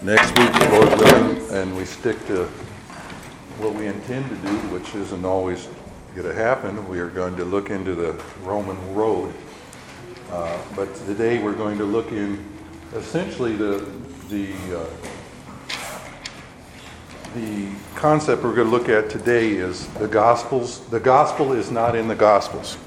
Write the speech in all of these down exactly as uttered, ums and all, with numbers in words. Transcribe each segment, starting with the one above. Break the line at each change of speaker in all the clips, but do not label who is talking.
next week, Lord willing, and we stick to what we intend to do, which isn't always going to happen, we are going to look into the Roman road. Uh, but today we're going to look in essentially the the uh, the concept we're going to look at today is the Gospels. The Gospel is not in the Gospels.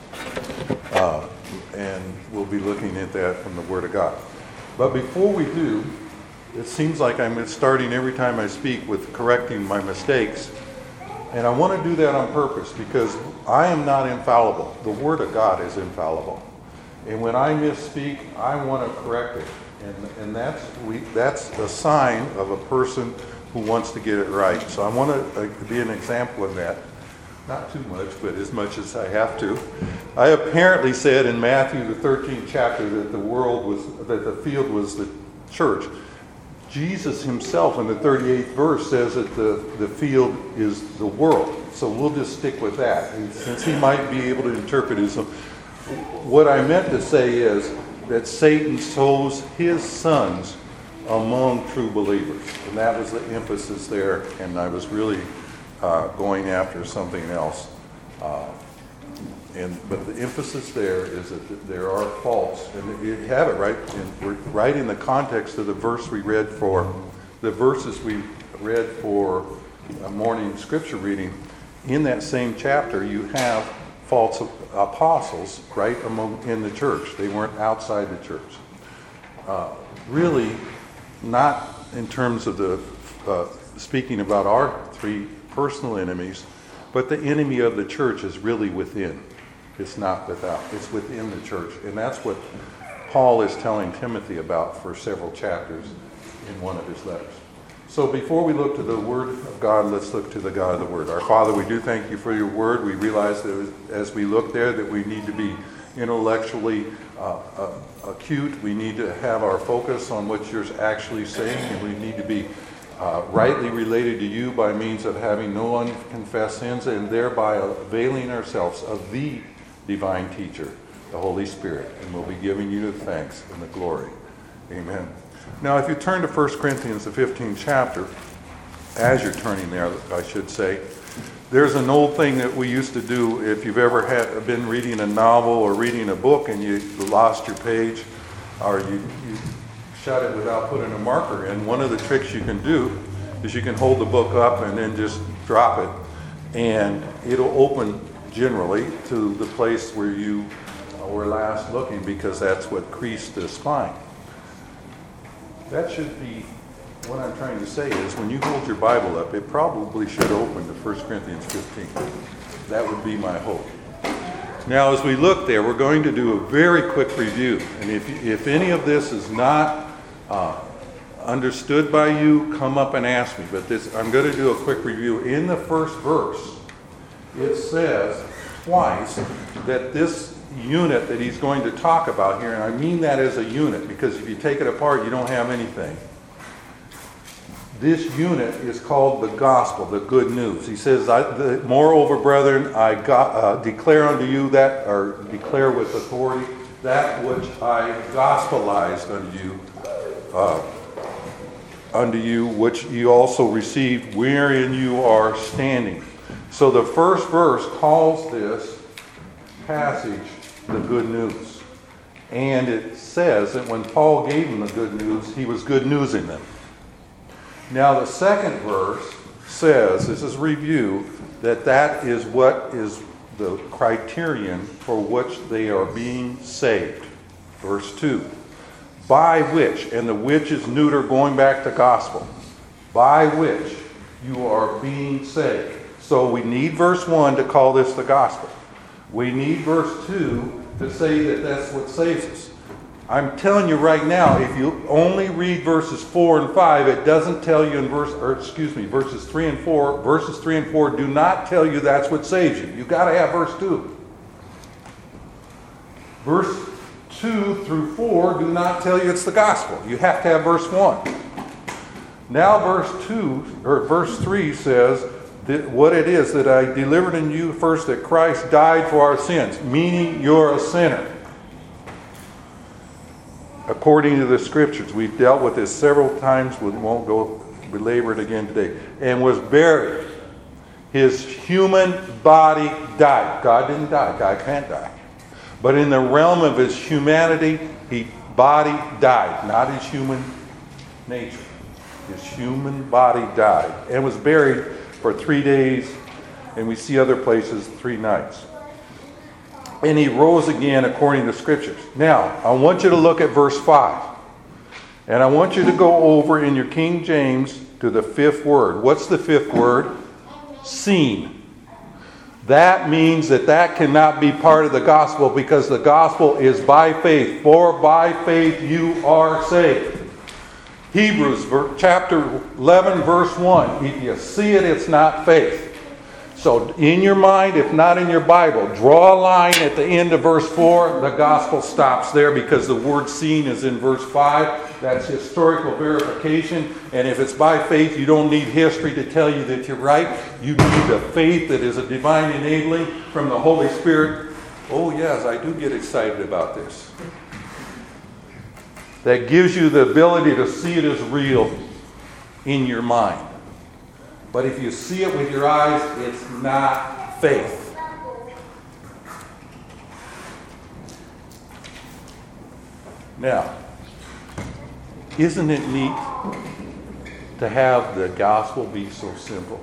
Uh, and we'll be looking at that from the Word of God. But before we do, it seems like I'm starting every time I speak with correcting my mistakes. And I want to do that on purpose because I am not infallible. The Word of God is infallible. And when I misspeak, I want to correct it. And, and that's we, that's a sign of a person who wants to get it right. So I want to uh, be an example of that. Not too much, but as much as I have to. I apparently said in Matthew, the thirteenth chapter, that the world was, that the field was the church. Jesus himself in the thirty-eighth verse says that the, the field is the world. So we'll just stick with that. And since he might be able to interpret it. So what I meant to say is that Satan sows his sons among true believers. And that was the emphasis there. And I was really uh, going after something else. Uh, and but the emphasis there is that there are faults. And you have it right in, right in the context of the verse we read for, the verses we read for a morning scripture reading. In that same chapter, you have false apostles right among in the church. They weren't outside the church. Uh, really, not in terms of the uh, speaking about our three personal enemies, but the enemy of the church is really within. It's not without. It's within the church. And that's what Paul is telling Timothy about for several chapters in one of his letters. So before we look to the Word of God, let's look to the God of the Word. Our Father, we do thank you for your Word. We realize that as we look there that we need to be intellectually uh, uh, acute. We need to have our focus on what you're actually saying, and we need to be uh, rightly related to you by means of having no unconfessed sins and thereby availing ourselves of the divine teacher, the Holy Spirit. And we'll be giving you the thanks and the glory. Amen. Now, if you turn to First Corinthians, the fifteenth chapter, as you're turning there, I should say, there's an old thing that we used to do if you've ever had, been reading a novel or reading a book and you lost your page or you, you shut it without putting a marker in. One of the tricks you can do is you can hold the book up and then just drop it, and it'll open generally to the place where you were last looking, because that's what creased the spine. That should be, what I'm trying to say is when you hold your Bible up, it probably should open to First Corinthians fifteen. That would be my hope. Now, as we look there, we're going to do a very quick review. And if if any of this is not uh, understood by you, come up and ask me. But this, I'm going to do a quick review. In the first verse, it says twice that this unit that he's going to talk about here, and I mean that as a unit, because if you take it apart, you don't have anything. This unit is called the gospel, the good news. He says, I, the, moreover, brethren, I got, uh, declare unto you that, or declare with authority, that which I gospelized unto you, uh, unto you, which you also received, wherein you are standing. So the first verse calls this passage the good news. And it says that when Paul gave them the good news, he was good newsing them. Now the second verse says, this is review, that that is what is the criterion for which they are being saved. Verse two, by which, and the which is neuter going back to gospel, by which you are being saved. So we need verse one to call this the gospel. We need verse two to say that that's what saves us. I'm telling you right now, if you only read verses four and five, it doesn't tell you in verse, or excuse me, verses three and four. Verses three and four do not tell you that's what saves you. You've got to have verse two. Verse two through four do not tell you it's the gospel. You have to have verse one. Now verse two, or verse three says, what it is that I delivered in you first, that Christ died for our sins, meaning you're a sinner. according to the scriptures. We've dealt with this several times. We won't go belabor it again today. And was buried. His human body died. God didn't die. God can't die. But in the realm of his humanity, his body died. Not his human nature. His human body died. And was buried for three days. And we see other places, three nights. And he rose again according to scriptures. Now, I want you to look at verse five. And I want you to go over in your King James to the fifth word. What's the fifth word? Seen. That means that that cannot be part of the gospel, because the gospel is by faith. For by faith you are saved. Hebrews chapter eleven verse one. If you see it, it's not faith. So in your mind, if not in your Bible, draw a line at the end of verse four. The gospel stops there, because the word seen is in verse five. That's historical verification. And if it's by faith, you don't need history to tell you that you're right. You need the faith that is a divine enabling from the Holy Spirit. Oh yes, I do get excited about this. That gives you the ability to see it as real in your mind. But if you see it with your eyes, it's not faith. Now, isn't it neat to have the gospel be so simple?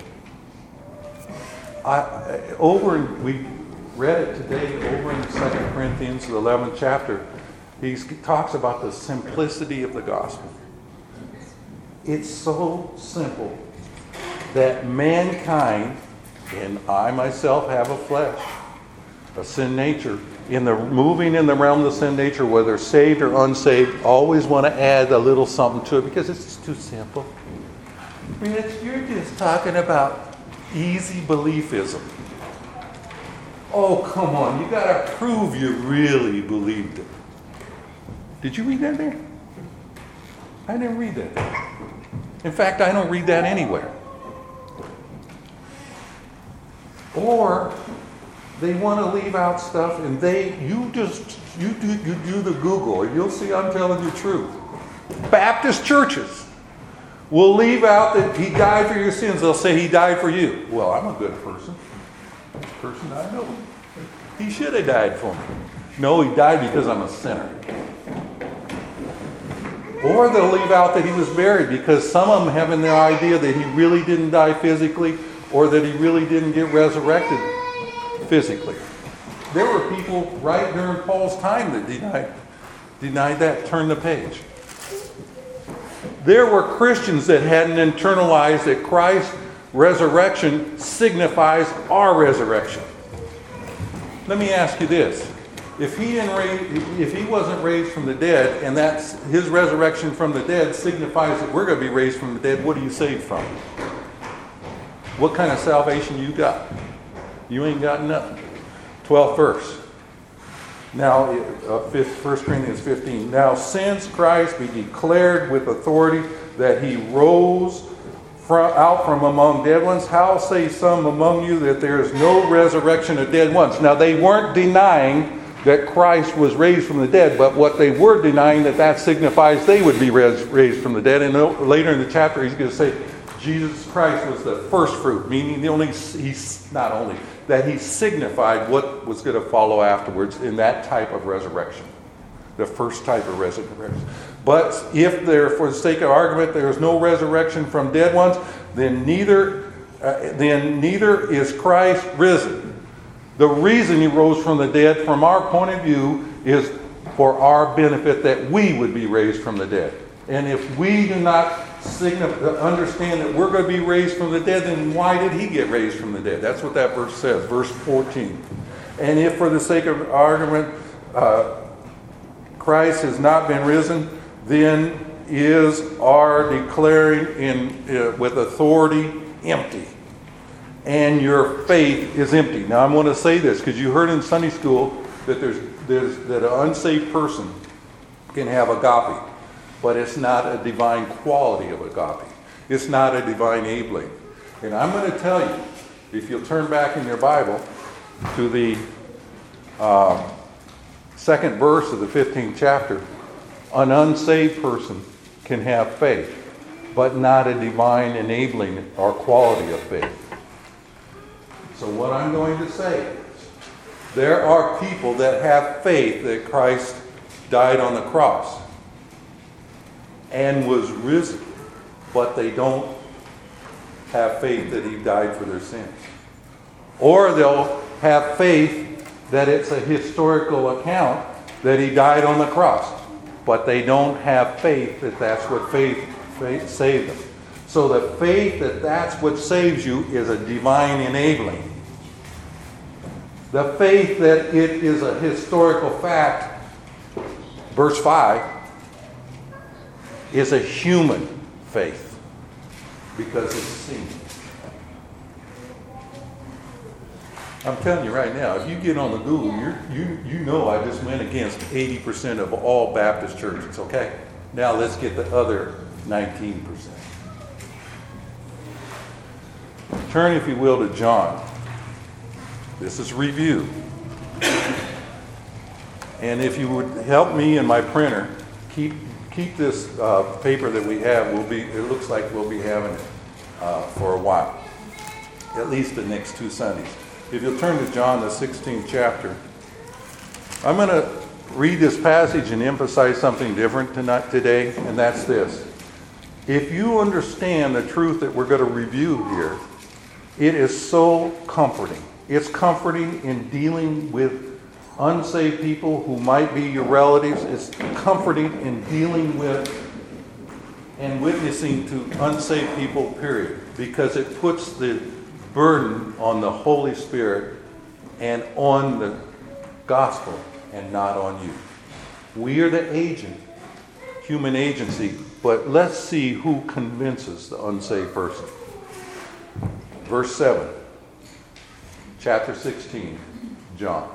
I, over in, we read it today over in Second Corinthians, the eleventh chapter. He talks about the simplicity of the gospel. It's so simple that mankind, and I myself have a flesh, a sin nature, in the moving in the realm of the sin nature, whether saved or unsaved, always want to add a little something to it because it's just too simple. Rich, you're just talking about easy beliefism. Oh, come on, you got to prove you really believed it. Did you read that there? I didn't read that there. In fact, I don't read that anywhere. Or they want to leave out stuff, and they you just you do you do the Google, and you'll see I'm telling you the truth. Baptist churches will leave out that he died for your sins. They'll say he died for you. Well, I'm a good person. Person I know. He should have died for me. No, he died because I'm a sinner. Or they'll leave out that he was buried, because some of them have in their idea that he really didn't die physically, or that he really didn't get resurrected physically. There were people right during Paul's time that denied, denied that. Turn the page. There were Christians that hadn't internalized that Christ's resurrection signifies our resurrection. Let me ask you this. If he didn't raise, if he wasn't raised from the dead, and that's his resurrection from the dead signifies that we're going to be raised from the dead, what are you saved from? What kind of salvation you got? You ain't got nothing. twelfth verse. Now, uh, First Corinthians fifteen. Now, since Christ be declared with authority that he rose from, out from among dead ones, how say some among you that there is no resurrection of dead ones? Now, they weren't denying that Christ was raised from the dead, but what they were denying, that that signifies they would be res- raised from the dead. And later in the chapter, he's going to say Jesus Christ was the first fruit, meaning the only he's not only that he signified what was going to follow afterwards in that type of resurrection, the first type of resurrection. But if there, for the sake of argument, there is no resurrection from dead ones, then neither uh, then neither is Christ risen. The reason he rose from the dead, from our point of view, is for our benefit, that we would be raised from the dead. And if we do not signify, understand that we're going to be raised from the dead, then why did he get raised from the dead? That's what that verse says, verse fourteen. And if for the sake of argument, uh, Christ has not been risen, then is our declaring in uh, with authority empty. And your faith is empty. Now I'm going to say this because you heard in Sunday school that there's, there's that an unsaved person can have agape, but it's not a divine quality of agape. It's not a divine enabling. And I'm going to tell you, if you'll turn back in your Bible to the uh, second verse of the fifteenth chapter, An unsaved person can have faith, but not a divine enabling or quality of faith. So what I'm going to say is, there are people that have faith that Christ died on the cross and was risen, but they don't have faith that he died for their sins. Or they'll have faith that it's a historical account that he died on the cross, but they don't have faith that that's what faith, faith saved them. So the faith that that's what saves you is a divine enabling. The faith that it is a historical fact, verse five, is a human faith because it's seen. I'm telling you right now, if you get on the Google, you're, you you know I just went against eighty percent of all Baptist churches, okay? Now let's get the other nineteen percent. Turn, if you will, to John. This is review. And if you would help me and my printer, keep keep this uh, paper that we have. We'll be. It looks like we'll be having it uh, for a while, at least the next two Sundays. If you'll turn to John, the sixteenth chapter, I'm going to read this passage and emphasize something different tonight, today, and that's this. If you understand the truth that we're going to review here, it is so comforting. It's comforting in dealing with unsaved people who might be your relatives. It's comforting in dealing with and witnessing to unsaved people, period, because it puts the burden on the Holy Spirit and on the gospel and not on you. We are the agent, human agency, but let's see who convinces the unsaved person. Verse seven, chapter sixteen, John.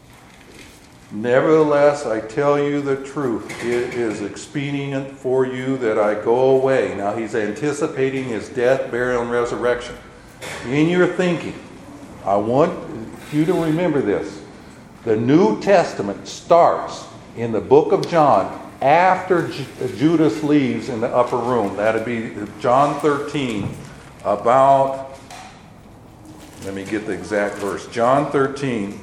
Nevertheless, I tell you the truth. It is expedient for you that I go away. Now he's anticipating his death, burial, and resurrection. In your thinking, I want you to remember this. The New Testament starts in the book of John after Ju- Judas leaves in the upper room. That'd be John thirteen, about, let me get the exact verse. John thirteen,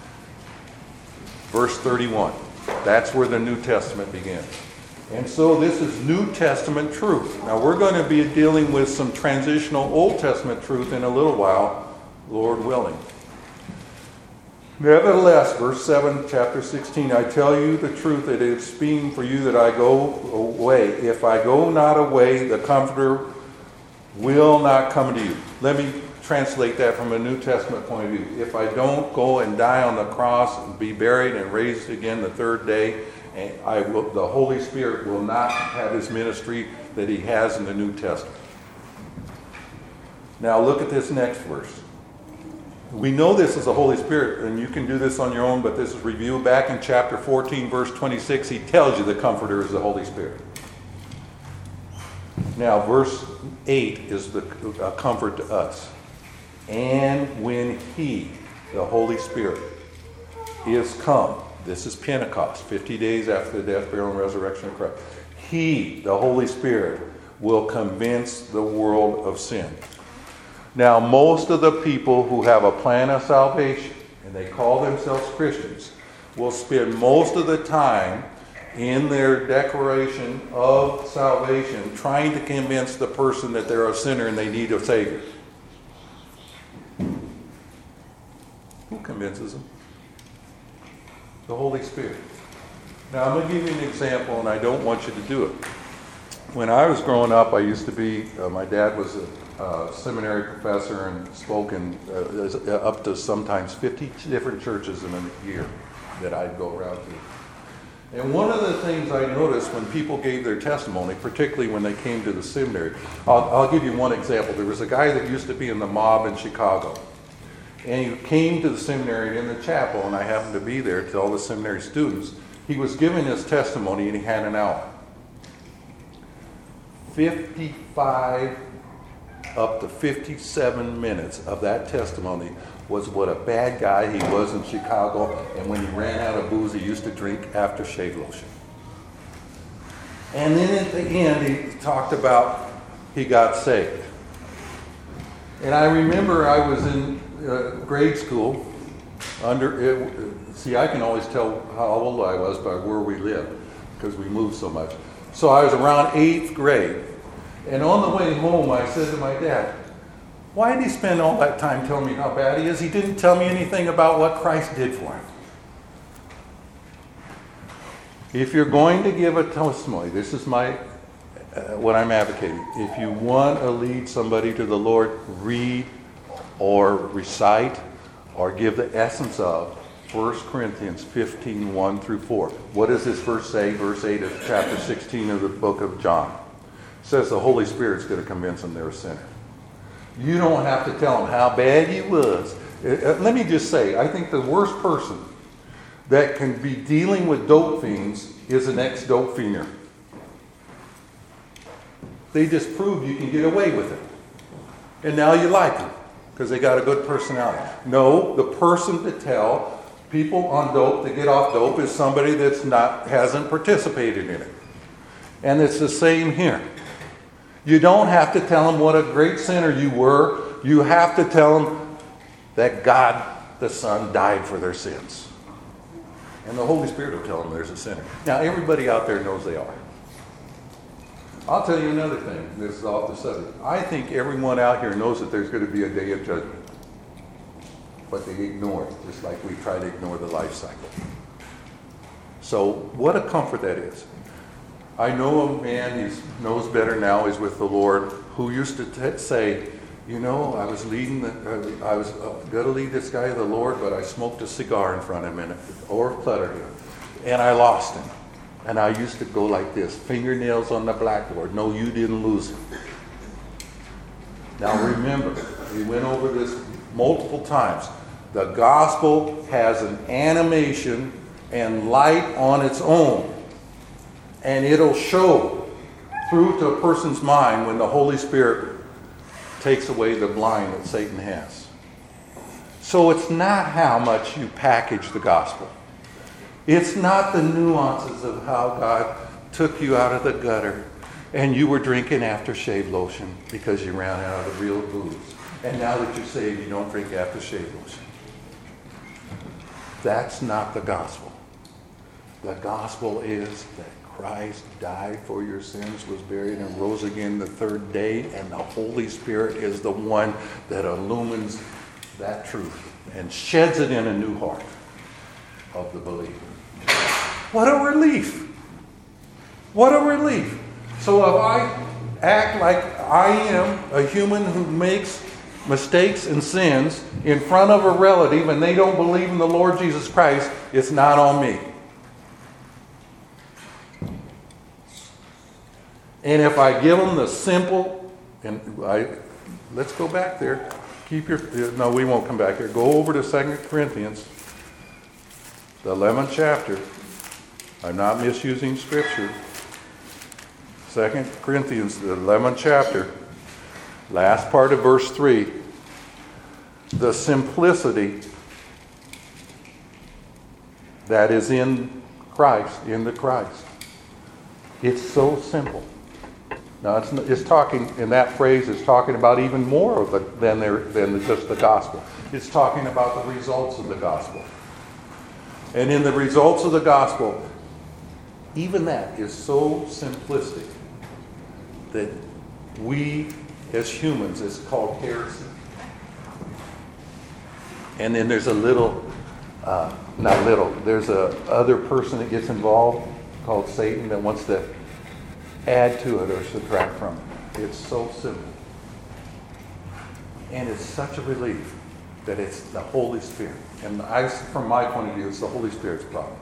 verse thirty-one. That's where the New Testament begins. And so this is New Testament truth. Now we're going to be dealing with some transitional Old Testament truth in a little while, Lord willing. Nevertheless, verse seven, chapter sixteen, I tell you the truth, it is expedient for you that I go away. If I go not away, the Comforter will not come to you. Let me translate that from a New Testament point of view. If I don't go and die on the cross and be buried and raised again the third day, and I will, the Holy Spirit will not have his ministry that he has in the New Testament. Now look at this next verse. We know this is the Holy Spirit, and you can do this on your own, but this is review. Back in chapter fourteen, verse twenty-six, he tells you the Comforter is the Holy Spirit. Now, verse eight is the a comfort to us. And when he, the Holy Spirit, is come, this is Pentecost, fifty days after the death, burial, and resurrection of Christ. He, the Holy Spirit, will convince the world of sin. Now, most of the people who have a plan of salvation, and they call themselves Christians, will spend most of the time in their declaration of salvation trying to convince the person that they're a sinner and they need a Savior. Who convinces them? The Holy Spirit. Now, I'm going to give you an example, and I don't want you to do it. When I was growing up, I used to be, uh, my dad was a uh, seminary professor and spoke in uh, up to sometimes fifty different churches in a year that I'd go around to. And one of the things I noticed when people gave their testimony, particularly when they came to the seminary, I'll, I'll give you one example. There was a guy that used to be in the mob in Chicago. And he came to the seminary in the chapel, and I happened to be there to all the seminary students. He was giving his testimony, and he had an hour. fifty-five up to fifty-seven minutes of that testimony was what a bad guy he was in Chicago, and when he ran out of booze, he used to drink aftershave lotion. And then at the end, he talked about he got saved. And I remember I was in uh, grade school. Under it, see, I can always tell how old I was by where we lived because we moved so much. So I was around eighth grade. And on the way home, I said to my dad, why did he spend all that time telling me how bad he is? He didn't tell me anything about what Christ did for him. If you're going to give a testimony, this is my uh, what I'm advocating. If you want to lead somebody to the Lord, read or recite or give the essence of First Corinthians fifteen, one through four. What does this verse say? Verse eight of chapter sixteen of the book of John. It says the Holy Spirit's going to convince them they're a sinner. You don't have to tell them how bad you was. Uh, let me just say, I think the worst person that can be dealing with dope fiends is an ex-dope fiender. They just proved you can get away with it. And now you like them because they got a good personality. No, the person to tell people on dope to get off dope is somebody that's not hasn't participated in it. And it's the same here. You don't have to tell them what a great sinner you were. You have to tell them that God the Son died for their sins. And the Holy Spirit will tell them there's a sinner. Now, everybody out there knows they are. I'll tell you another thing. This is off the subject. I think everyone out here knows that there's going to be a day of judgment. But they ignore it, just like we try to ignore the life cycle. So, what a comfort that is. I know a man, he knows better now, he's with the Lord, who used to t- say, you know, I was leading, the, uh, I was uh, going to lead this guy to the Lord, but I smoked a cigar in front of him and or cluttered him, and I lost him. And I used to go like this, fingernails on the blackboard. No, you didn't lose him. Now remember, we went over this multiple times. The gospel has an animation and light on its own. And it'll show through to a person's mind when the Holy Spirit takes away the blind that Satan has. So it's not how much you package the gospel. It's not the nuances of how God took you out of the gutter and you were drinking aftershave lotion because you ran out of the real booze. And now that you're saved, you don't drink aftershave lotion. That's not the gospel. The gospel is that Christ died for your sins, was buried, and rose again the third day, and the Holy Spirit is the one that illumines that truth and sheds it in a new heart of the believer. What a relief! What a relief! So if I act like I am a human who makes mistakes and sins in front of a relative and they don't believe in the Lord Jesus Christ, it's not on me. And if I give them the simple, and I, let's go back there. Keep your, no, we won't come back here. Go over to Second Corinthians, the eleventh chapter. I'm not misusing Scripture. Second Corinthians, the eleventh chapter, last part of verse three. The simplicity that is in Christ, in the Christ. It's so simple. Now, it's, it's talking, in that phrase, it's talking about even more of the, than, there, than just the gospel. It's talking about the results of the gospel. And in the results of the gospel, even that is so simplistic that we, as humans, it's called heresy. And then there's a little, uh, not little, there's a other person that gets involved called Satan that wants to add to it or subtract from it. It's so simple. And it's such a relief that it's the Holy Spirit. And I, from my point of view, it's the Holy Spirit's problem.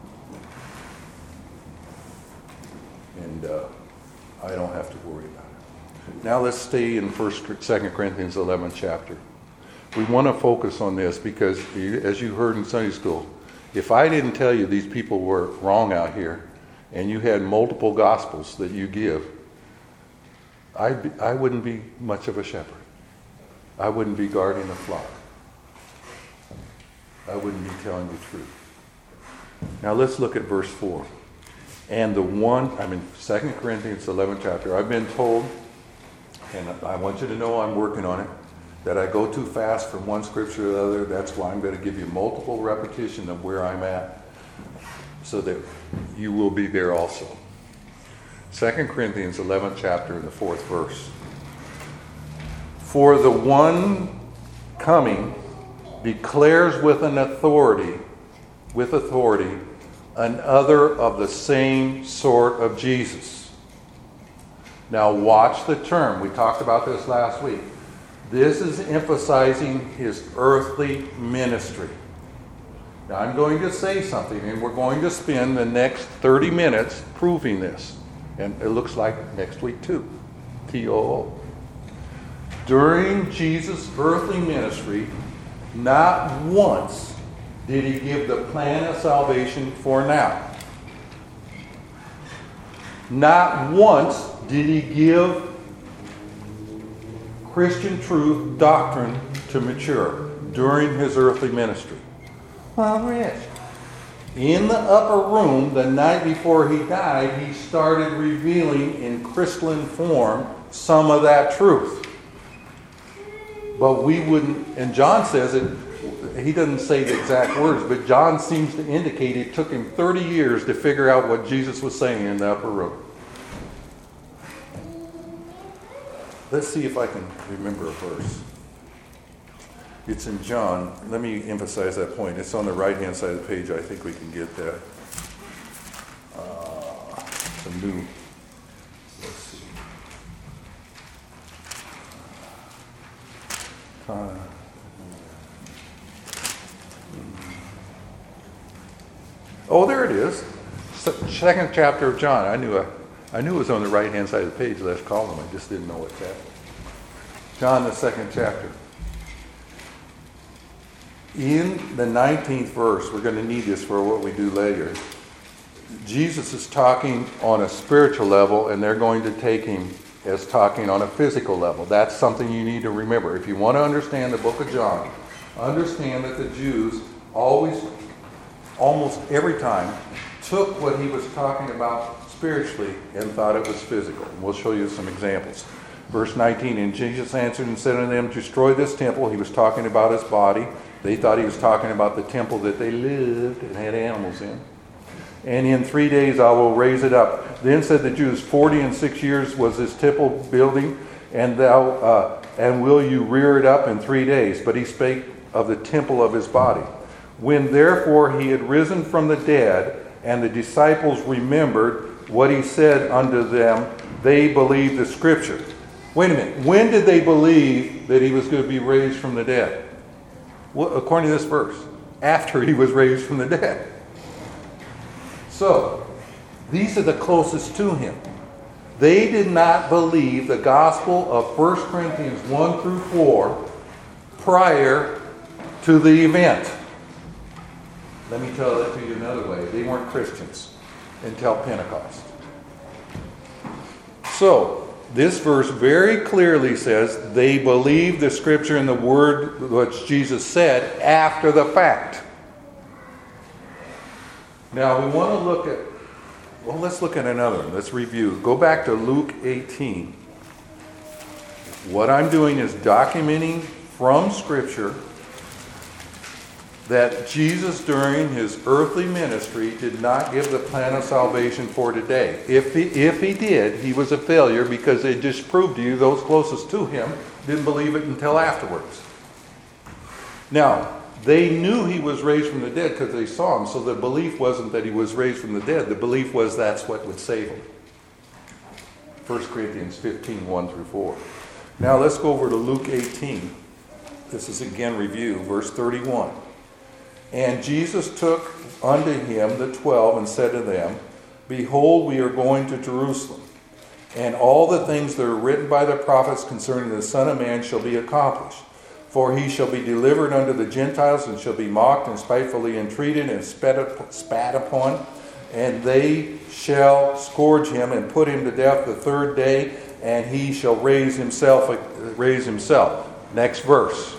And uh, I don't have to worry about it. Now let's stay in First, Second Corinthians eleventh chapter. We want to focus on this because, as you heard in Sunday school, if I didn't tell you these people were wrong out here, and you had multiple gospels that you give, I'd be, I wouldn't be much of a shepherd. I wouldn't be guarding the flock. I wouldn't be telling the truth. Now let's look at verse four. And the one, I'm in Second Corinthians eleventh chapter, I've been told, and I want you to know I'm working on it, that I go too fast from one scripture to the other. That's why I'm going to give you multiple repetition of where I'm at, so that you will be there also. Second Corinthians eleventh chapter and the fourth verse. For the one coming declares with an authority, with authority, another of the same sort of Jesus. Now watch the term. We talked about this last week. This is emphasizing his earthly ministry. Now I'm going to say something, and we're going to spend the next thirty minutes proving this. And it looks like next week too. T O O. During Jesus' earthly ministry, not once did he give the plan of salvation for now. Not once did he give Christian truth doctrine to mature during his earthly ministry. Well, Rich, in the upper room the night before he died, he started revealing in crystalline form some of that truth. But we wouldn't, and John says it, he doesn't say the exact words, but John seems to indicate it took him thirty years to figure out what Jesus was saying in the upper room. Let's see if I can remember a verse. It's in John. Let me emphasize that point. It's on the right-hand side of the page. I think we can get that. Uh, it's a new. Let's see. Uh, oh, there it is. Second chapter of John. I knew I, I knew it was on the right-hand side of the page, last column. I just didn't know what that was. John, the second chapter. In the nineteenth verse, we're going to need this for what we do later. Jesus is talking on a spiritual level, and they're going to take him as talking on a physical level. That's something you need to remember. If you want to understand the book of John, understand that the Jews always, almost every time, took what he was talking about spiritually and thought it was physical. And we'll show you some examples. Verse nineteen, and Jesus answered and said unto them, destroy this temple. He was talking about his body. They thought he was talking about the temple that they lived and had animals in. And in three days I will raise it up. Then said the Jews, forty and six years was this temple building, and thou uh, and will you rear it up in three days? But he spake of the temple of his body. When therefore he had risen from the dead, and the disciples remembered what he said unto them, they believed the scripture. Wait a minute. When did they believe that he was going to be raised from the dead? Well, according to this verse, after he was raised from the dead. So, these are the closest to him. They did not believe the gospel of First Corinthians one through four prior to the event. Let me tell that to you another way. They weren't Christians until Pentecost. So, this verse very clearly says they believed the scripture and the word which Jesus said after the fact. Now we want to look at, well, let's look at another one. Let's review. Go back to Luke eighteen. What I'm doing is documenting from scripture that Jesus during his earthly ministry did not give the plan of salvation for today. If he, if he did, he was a failure because it just proved to you those closest to him didn't believe it until afterwards. Now, they knew he was raised from the dead because they saw him, so the belief wasn't that he was raised from the dead. The belief was that's what would save him. First Corinthians fifteen, one through four. Now let's go over to Luke eighteen. This is again review, verse thirty-one. And Jesus took unto him the twelve and said to them, behold, we are going to Jerusalem, and all the things that are written by the prophets concerning the Son of Man shall be accomplished. For he shall be delivered unto the Gentiles, and shall be mocked and spitefully entreated and spat, spat upon, and they shall scourge him and put him to death the third day, and he shall raise himself, raise himself. Next verse.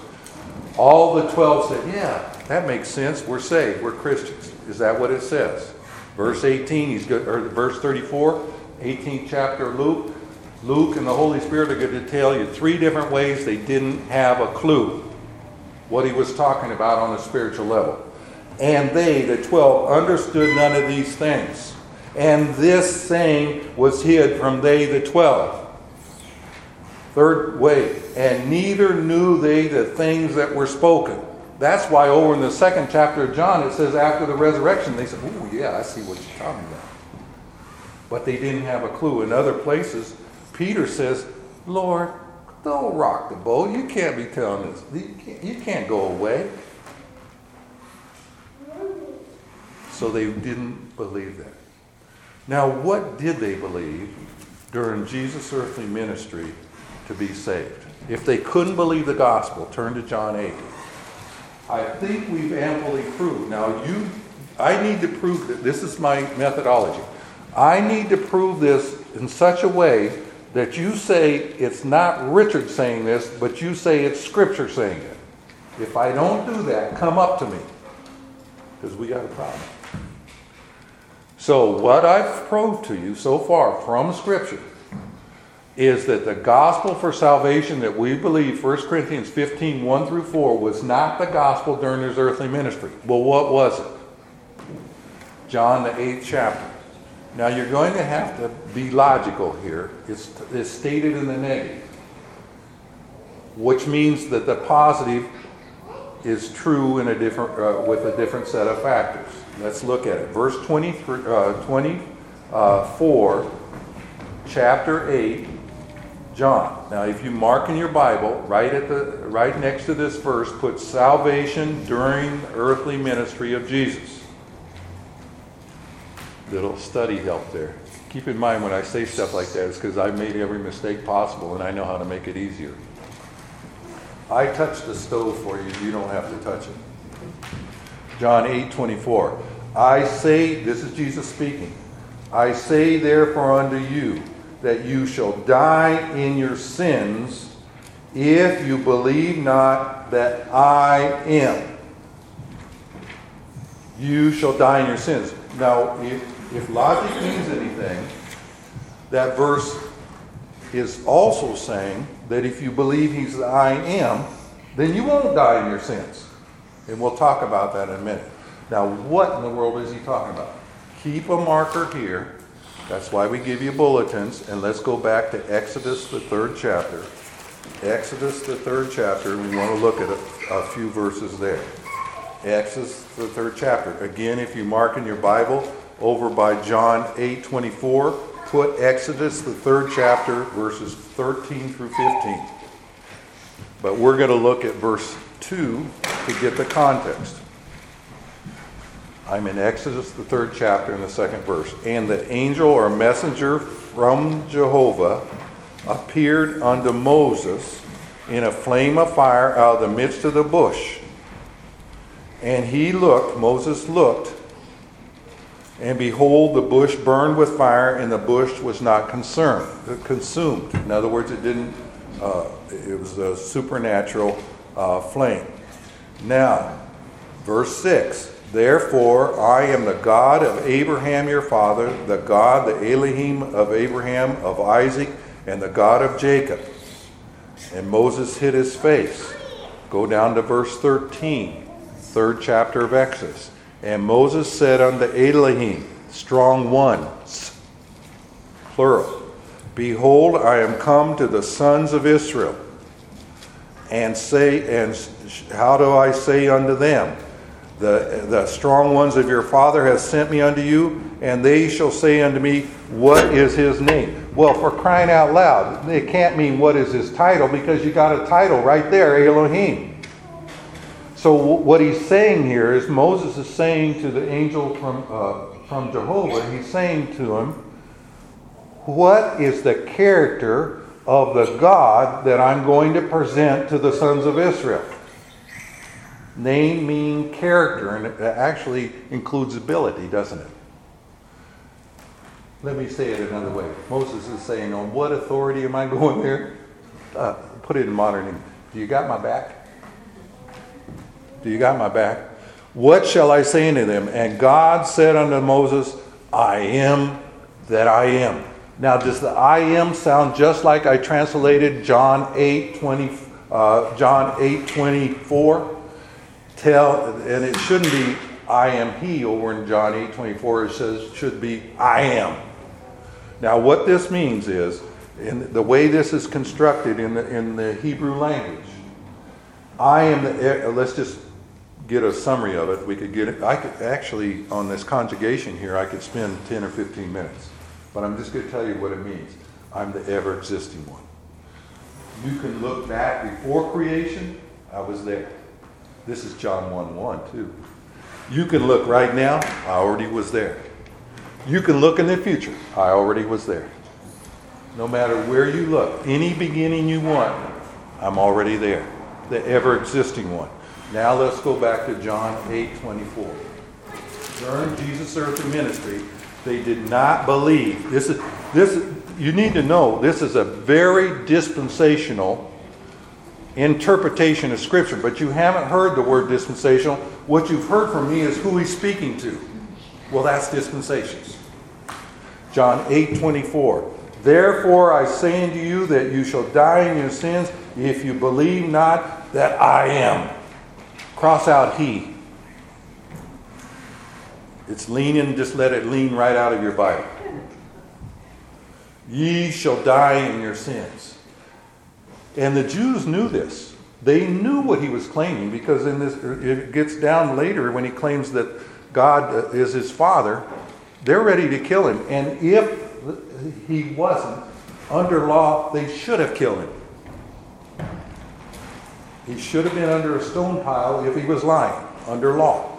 All the twelve said, yeah, that makes sense. We're saved. We're Christians. Is that what it says? Verse eighteen, he's good, or verse thirty-four, eighteenth chapter of Luke. Luke and the Holy Spirit are going to tell you three different ways they didn't have a clue what he was talking about on a spiritual level. And they, the twelve, understood none of these things. And this saying was hid from they, the twelve. Third way, and neither knew they the things that were spoken. That's why over in the second chapter of John, it says after the resurrection, they said, "Ooh, yeah, I see what you're talking about." But they didn't have a clue. In other places, Peter says, "Lord, don't rock the boat. You can't be telling us. You can't, you can't go away." So they didn't believe that. Now, what did they believe during Jesus' earthly ministry to be saved? If they couldn't believe the gospel, turn to John eight. I think we've amply proved. Now, you, I need to prove that this is my methodology. I need to prove this in such a way that you say it's not Richard saying this, but you say it's Scripture saying it. If I don't do that, come up to me, because we got a problem. So what I've proved to you so far from Scripture is that the gospel for salvation that we believe, First Corinthians fifteen, one through four, was not the gospel during his earthly ministry. Well, what was it? John, the eighth chapter. Now, you're going to have to be logical here. It's, it's stated in the negative, which means that the positive is true in a different, uh, with a different set of factors. Let's look at it. Verse twenty-three, uh, twenty-four, chapter eight, John. Now, if you mark in your Bible, right at the right next to this verse, put salvation during the earthly ministry of Jesus. Little study help there. Keep in mind when I say stuff like that, it's because I've made every mistake possible and I know how to make it easier. I touched the stove for you. You don't have to touch it. John eight twenty-four. I say, this is Jesus speaking, I say therefore unto you that you shall die in your sins if you believe not that I am. You shall die in your sins. Now, if, if logic means anything, that verse is also saying that if you believe he's the I am, then you won't die in your sins. And we'll talk about that in a minute. Now, what in the world is he talking about? Keep a marker here. That's why we give you bulletins. And let's go back to Exodus, the third chapter. Exodus, the third chapter. We want to look at a, a few verses there. Exodus, the third chapter. Again, if you mark in your Bible, over by John eight twenty-four, put Exodus, the third chapter, verses thirteen through fifteen. But we're going to look at verse two to get the context. I'm in Exodus, the third chapter, in the second verse. And the angel or messenger from Jehovah appeared unto Moses in a flame of fire out of the midst of the bush. And he looked, Moses looked, and behold, the bush burned with fire, and the bush was not concerned, consumed. In other words, it didn't, uh, it was a supernatural uh, flame. Now, verse six. Therefore, I am the God of Abraham your father, the God, the Elohim of Abraham, of Isaac, and the God of Jacob. And Moses hid his face. Go down to verse thirteen, third chapter of Exodus. And Moses said unto Elohim, strong one, plural, behold, I am come to the sons of Israel, and say, and how do I say unto them? The, the strong ones of your father has sent me unto you, and they shall say unto me, what is his name? Well, for crying out loud, it can't mean what is his title, because you got a title right there, Elohim. So what he's saying here is Moses is saying to the angel from, uh, from Jehovah, he's saying to him, what is the character of the God that I'm going to present to the sons of Israel? Name mean character, and it actually includes ability, doesn't it? Let me say it another way. Moses is saying, on what authority am I going there? Uh, put it in modern English. Do you got my back? Do you got my back? What shall I say unto them? And God said unto Moses, I am that I am. Now, does the I am sound just like I translated John eight twenty, uh, John eight twenty-four? Tell, and it shouldn't be I am he over in John eight twenty-four. It says should be I am. Now, what this means is, in the way this is constructed in the in the Hebrew language, I am the. Let's just get a summary of it. We could get it. I could actually on this conjugation here. I could spend ten or fifteen minutes, but I'm just going to tell you what it means. I'm the ever-existing one. You can look back before creation. I was there. This is John one one too. You can look right now. I already was there. You can look in the future. I already was there. No matter where you look, any beginning you want, I'm already there. The ever-existing one. Now let's go back to John eight twenty-four. During Jesus' earthly ministry, they did not believe. This is this. You need to know this is a very dispensational interpretation of Scripture, but you haven't heard the word dispensational. What you've heard from me is who he's speaking to. Well, that's dispensations. John eight twenty-four. Therefore I say unto you that you shall die in your sins if you believe not that I am. Cross out he. It's leaning, just let it lean right out of your Bible. Ye shall die in your sins. And the Jews knew this. They knew what he was claiming, because in this, it gets down later when he claims that God is his father. They're ready to kill him. And if he wasn't, under law, they should have killed him. He should have been under a stone pile if he was lying, under law.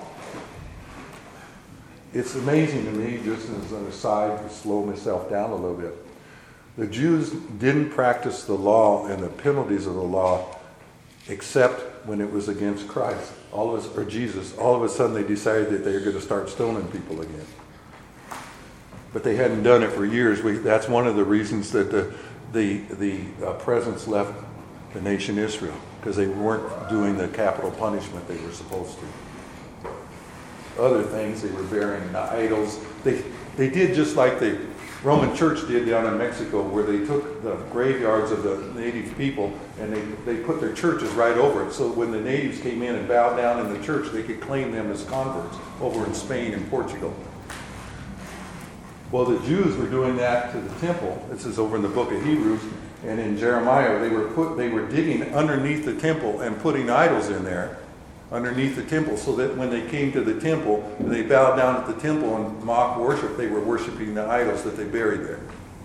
It's amazing to me, just as an aside, to slow myself down a little bit. The Jews didn't practice the law and the penalties of the law except when it was against Christ. All of us, or Jesus, all of a sudden they decided that they were going to start stoning people again. But they hadn't done it for years. We, that's one of the reasons that the the, the uh, presence left the nation Israel, because they weren't doing the capital punishment they were supposed to. Other things, they were burying the idols. They they did just like the Roman Church did down in Mexico, where they took the graveyards of the native people and they, they put their churches right over it. So when the natives came in and bowed down in the church, they could claim them as converts over in Spain and Portugal. Well, the Jews were doing that to the temple. This is over in the book of Hebrews. And in Jeremiah, they were put they were digging underneath the temple and putting idols in there, underneath the temple, so that when they came to the temple and they bowed down at the temple and mock worship, they were worshiping the idols that they buried there.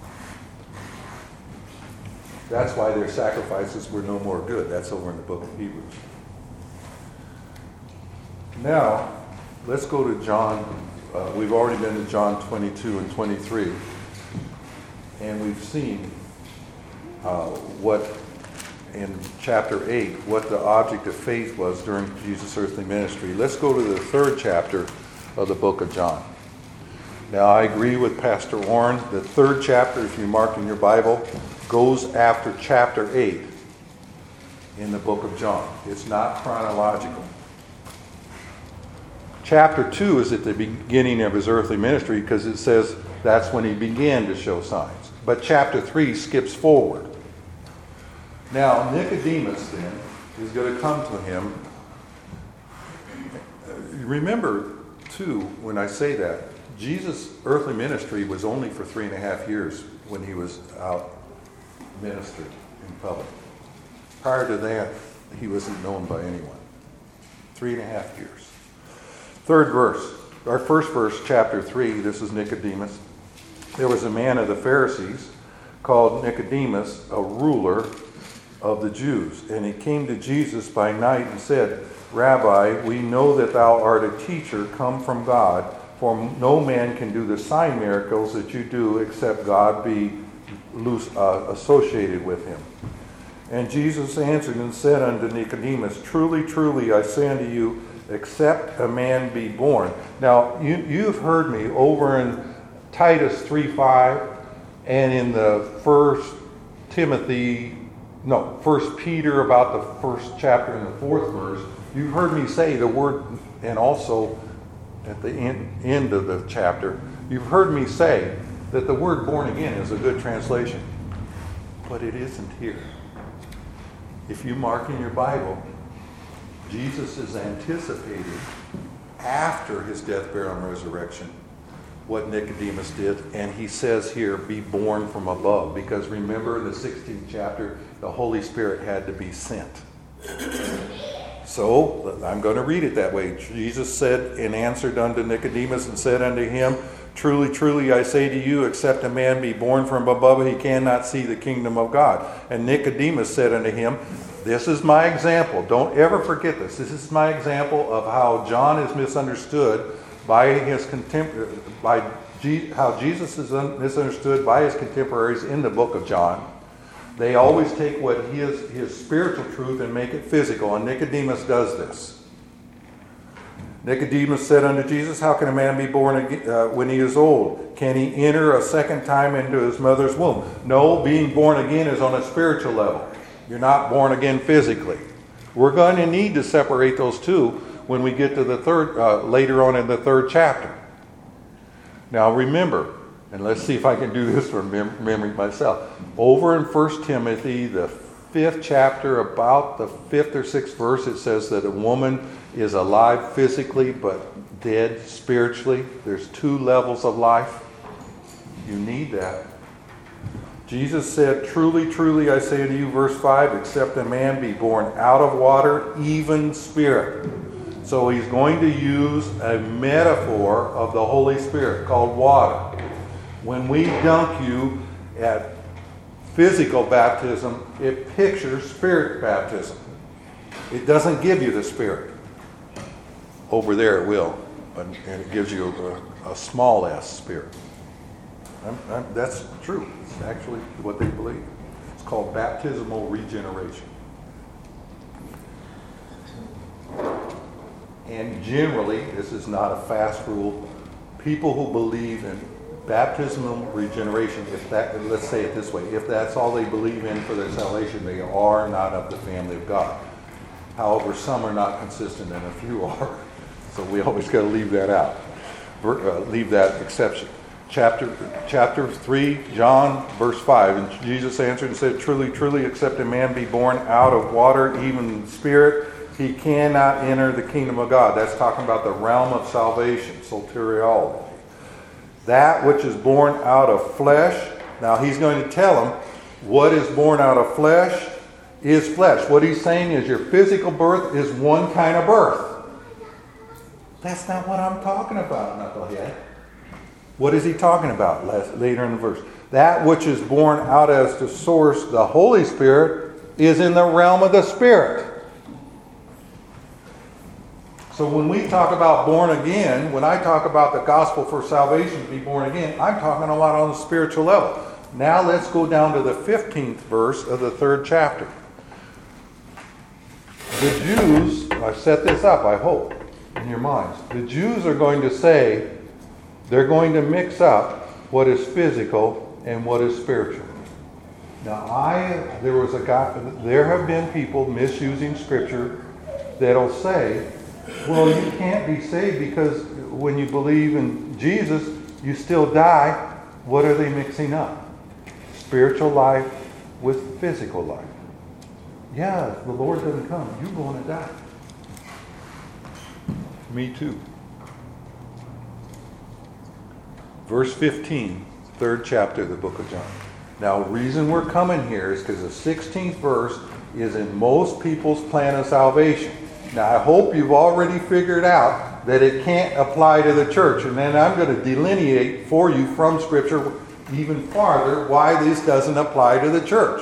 That's why their sacrifices were no more good. That's over in the book of Hebrews. Now, let's go to John. Uh, we've already been to John twenty-two and twenty-three, and we've seen uh, what in chapter eight, what the object of faith was during Jesus' earthly ministry. Let's go to the third chapter of the book of John. Now, I agree with Pastor Warren. The third chapter, if you mark in your Bible, goes after chapter eight in the book of John. It's not chronological. Chapter two is at the beginning of his earthly ministry, because it says that's when he began to show signs. But chapter three skips forward. Now, Nicodemus then is going to come to him. Remember, too, when I say that, Jesus' earthly ministry was only for three and a half years when he was out ministering in public. Prior to that, he wasn't known by anyone. Three and a half years. Third verse, our first verse, chapter three, this is Nicodemus. There was a man of the Pharisees called Nicodemus, a ruler of the Jews. And he came to Jesus by night and said, Rabbi, we know that thou art a teacher come from God, for no man can do the sign miracles that you do except God be loose, uh, associated with him. And Jesus answered and said unto Nicodemus, Truly, truly, I say unto you, except a man be born. Now, you, you've heard me over in Titus three five and in the first Timothy, no, First Peter, about the first chapter and the fourth verse, you've heard me say the word, and also at the end, end of the chapter, You've heard me say that the word born again is a good translation, but it isn't here. If you mark in your Bible, Jesus is anticipating after his death, burial, and resurrection what Nicodemus did, and he says here, be born from above, because remember in the sixteenth chapter, the Holy Spirit had to be sent. So, I'm going to read it that way. Jesus said, and answered unto Nicodemus, and said unto him, truly, truly, I say to you, except a man be born from above, he cannot see the kingdom of God. And Nicodemus said unto him, this is my example. Don't ever forget this. This is my example of how John is misunderstood by his contem- by G- how Jesus is un- misunderstood by his contemporaries in the book of John. They always take what his, his spiritual truth and make it physical, and Nicodemus does this. Nicodemus said unto Jesus, how can a man be born again, uh, when he is old? Can he enter a second time into his mother's womb? No, being born again is on a spiritual level. You're not born again physically. We're going to need to separate those two when we get to the third, uh, later on in the third chapter. Now remember, and let's see if I can do this from mem- memory myself. Over in First Timothy, the fifth chapter, about the fifth or sixth verse, it says that a woman is alive physically but dead spiritually. There's two levels of life. You need that. Jesus said, truly, truly, I say to you, verse five, except a man be born out of water, even spirit. So he's going to use a metaphor of the Holy Spirit called water. When we dunk you at physical baptism, it pictures spirit baptism. It doesn't give you the Spirit. Over there it will, and it gives you a, a small s spirit. I'm, I'm, that's true. It's actually what they believe. It's called baptismal regeneration. And generally, this is not a fast rule, people who believe in baptismal regeneration, if that, let's say it this way, if that's all they believe in for their salvation, they are not of the family of God. However, some are not consistent and a few are. So we always got to leave that out, uh, leave that exception. Chapter chapter three, John, verse five. And Jesus answered and said, truly, truly, except a man be born out of water, even spirit, he cannot enter the kingdom of God. That's talking about the realm of salvation, soteriology. That which is born out of flesh. Now he's going to tell them what is born out of flesh is flesh. What he's saying is your physical birth is one kind of birth. That's not what I'm talking about, knucklehead. What is he talking about later in the verse? That which is born out as the source, the Holy Spirit, is in the realm of the Spirit. So when we talk about born again, when I talk about the gospel for salvation to be born again, I'm talking about on the spiritual level. Now let's go down to the fifteenth verse of the third chapter. The Jews, I've set this up, I hope, in your minds. The Jews are going to say, they're going to mix up what is physical and what is spiritual. Now, I, there was a guy, there have been people misusing Scripture that'll say, well, you can't be saved because when you believe in Jesus, you still die. What are they mixing up? Spiritual life with physical life. Yeah, if the Lord doesn't come, you're going to die. Me too. Verse fifteen, third chapter of the book of John. Now, the reason we're coming here is because the sixteenth verse is in most people's plan of salvation. Now, I hope you've already figured out that it can't apply to the church. And then I'm going to delineate for you from Scripture even farther why this doesn't apply to the church.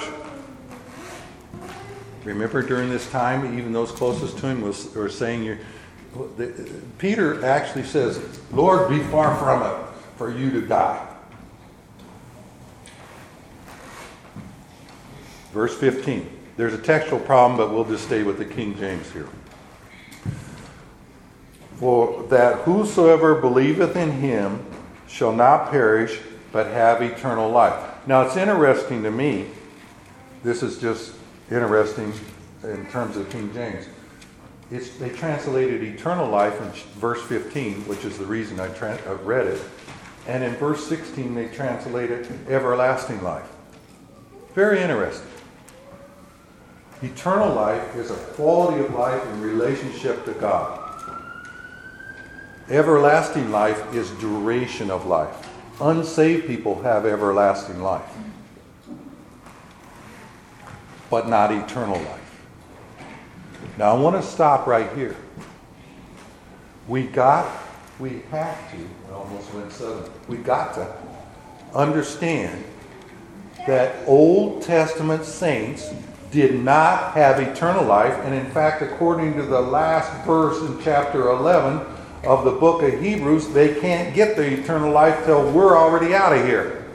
Remember during this time, even those closest to him was, were saying, you're, Peter actually says, Lord, be far from it for you to die. Verse fifteen. There's a textual problem, but we'll just stay with the King James here. For that whosoever believeth in him shall not perish, but have eternal life. Now it's interesting to me, this is just interesting in terms of King James. It's, they translated eternal life in verse fifteen, which is the reason I, tra- I read it. And in verse sixteen, they translate it everlasting life. Very interesting. Eternal life is a quality of life in relationship to God. Everlasting life is duration of life. Unsaved people have everlasting life, but not eternal life. Now I want to stop right here. We got, we have to, I almost went southern, we got to understand that Old Testament saints did not have eternal life, and in fact, according to the last verse in chapter eleven of the book of Hebrews, they can't get the eternal life till we're already out of here.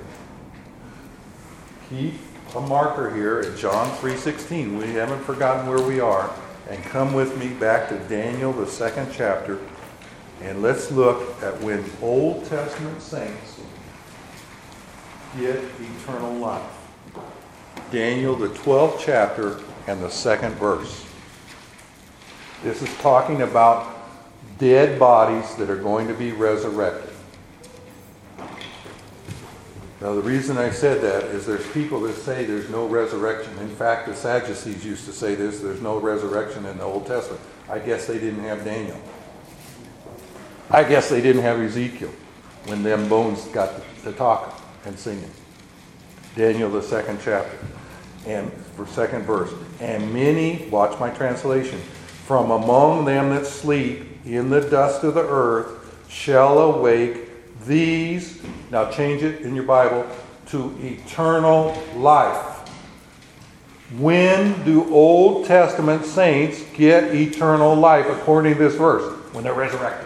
Keep a marker here at John three sixteen. We haven't forgotten where we are. And come with me back to Daniel, the second chapter, and let's look at when Old Testament saints get eternal life. Daniel, the twelfth chapter, and the second verse. This is talking about dead bodies that are going to be resurrected. Now, the reason I said that is there's people that say there's no resurrection. In fact, the Sadducees used to say this, there's no resurrection in the Old Testament. I guess they didn't have Daniel. I guess they didn't have Ezekiel when them bones got to talking and singing. Daniel, the second chapter, and for second verse. And many, watch my translation, from among them that sleep in the dust of the earth shall awake. These, now change it in your Bible, to eternal life. When do Old Testament saints get eternal life according to this verse? When they're resurrected.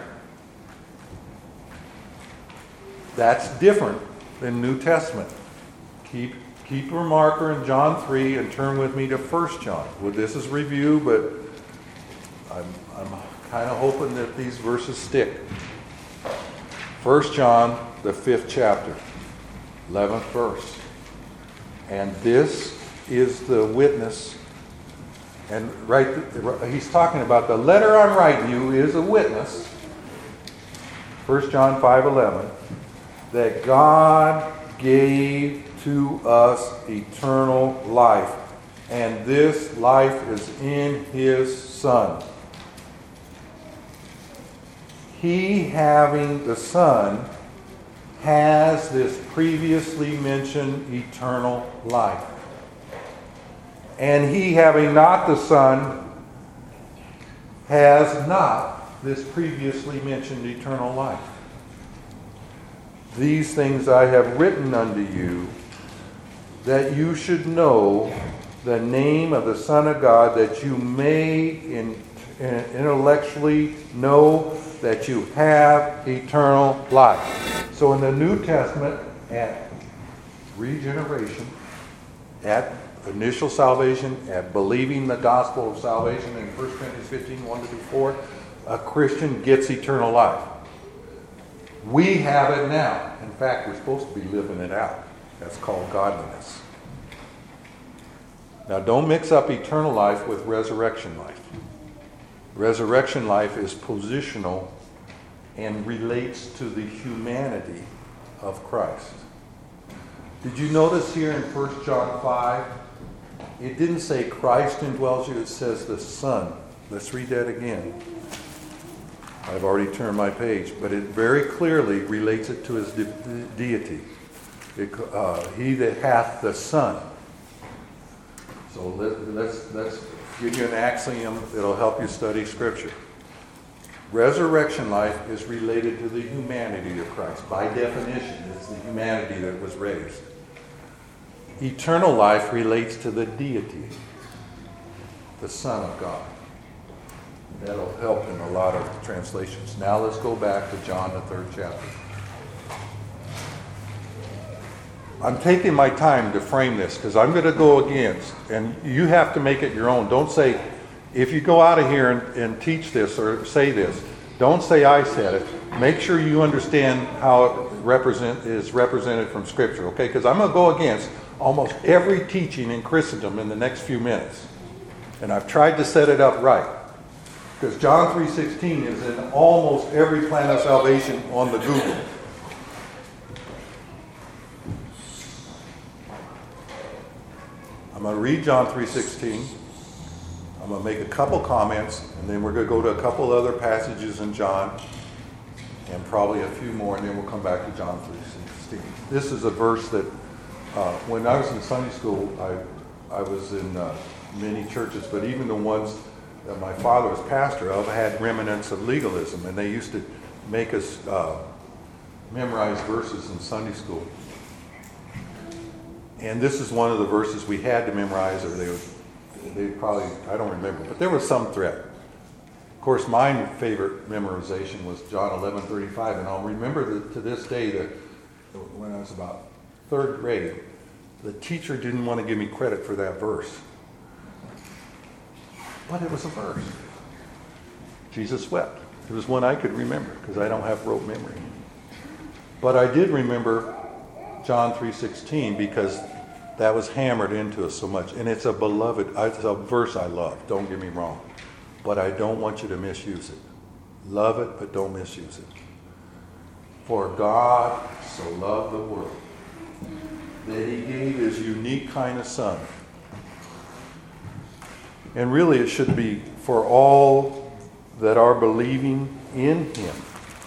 That's different than New Testament. Keep, keep your marker in John three and turn with me to First John. Well, this is review, but I'm, I'm kind of hoping that these verses stick. First John, the fifth chapter, eleventh verse. And this is the witness. And right, he's talking about the letter I'm writing you is a witness. First John five eleven. That God gave to us eternal life. And this life is in His Son. He, having the Son, has this previously mentioned eternal life. And he, having not the Son, has not this previously mentioned eternal life. These things I have written unto you, that you should know the name of the Son of God, that you may in, in, intellectually know that you have eternal life. So in the New Testament, at regeneration, at initial salvation, at believing the gospel of salvation in First Corinthians fifteen, one to four, a Christian gets eternal life. We have it now. In fact, we're supposed to be living it out. That's called godliness. Now, don't mix up eternal life with resurrection life. Resurrection life is positional and relates to the humanity of Christ. Did you notice here in First John five, it didn't say Christ indwells you, it says the Son. Let's read that again. I've already turned my page, but it very clearly relates it to his de- deity. It, uh, he that hath the Son. So let, let's, let's give you an axiom that'll help you study Scripture. Resurrection life is related to the humanity of Christ. By definition, it's the humanity that was raised. Eternal life relates to the deity, the Son of God. That'll help in a lot of translations. Now let's go back to John, the third chapter. I'm taking my time to frame this because I'm going to go against, and you have to make it your own. Don't say, if you go out of here and, and teach this or say this, don't say I said it. Make sure you understand how it represent, is represented from Scripture, okay? Because I'm going to go against almost every teaching in Christendom in the next few minutes. And I've tried to set it up right. Because John three sixteen is in almost every plan of salvation on the Google. going to read John three sixteen. I'm going to make a couple comments, and then we're going to go to a couple other passages in John, and probably a few more, and then we'll come back to John three sixteen. This is a verse that, uh, when I was in Sunday school, I I was in uh, many churches, but even the ones that my father was pastor of had remnants of legalism, and they used to make us uh, memorize verses in Sunday school. And this is one of the verses we had to memorize, or they would, they probably, I don't remember, but there was some threat. Of course, my favorite memorization was John eleven thirty-five, and I'll remember that to this day that when I was about third grade, the teacher didn't want to give me credit for that verse. But it was a verse. Jesus wept. It was one I could remember because I don't have rote memory. But I did remember John three sixteen because that was hammered into us so much. And it's a beloved, it's a verse I love, don't get me wrong. But I don't want you to misuse it. Love it, but don't misuse it. For God so loved the world that he gave his unique kind of son. And really it should be for all that are believing in him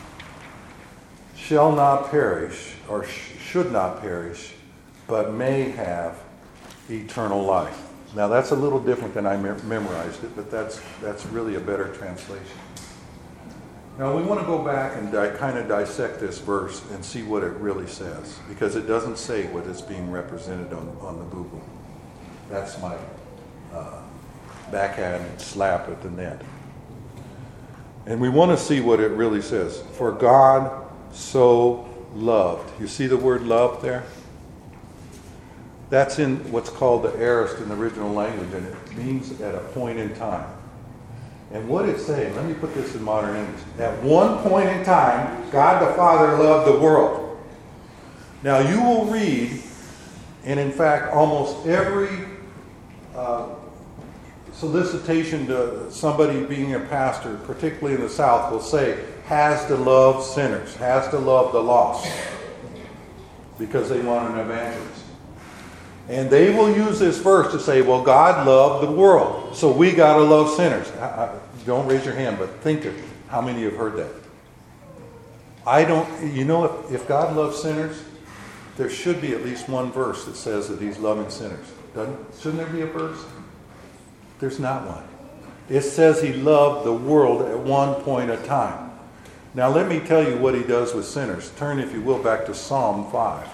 shall not perish, or sh- should not perish, but may have eternal life. Now that's a little different than I me- memorized it, but that's that's really a better translation. Now we want to go back and di- kind of dissect this verse and see what it really says, because it doesn't say what is being represented on, on the Google. That's my uh, backhand slap at the net. And we want to see what it really says. For God so loved. You see the word love there? That's in what's called the aorist in the original language, and it means at a point in time. And what it's saying, let me put this in modern English. At one point in time, God the Father loved the world. Now you will read, and in fact almost every uh, solicitation to somebody being a pastor, particularly in the South, will say, has to love sinners, has to love the lost, because they want an evangelist. And they will use this verse to say, well, God loved the world, so we got to love sinners. I, I, don't raise your hand, but think of how many have heard that. I don't, you know, if, if God loves sinners, there should be at least one verse that says that he's loving sinners. Doesn't, shouldn't there be a verse? There's not one. It says he loved the world at one point in time. Now let me tell you what he does with sinners. Turn, if you will, back to Psalm five.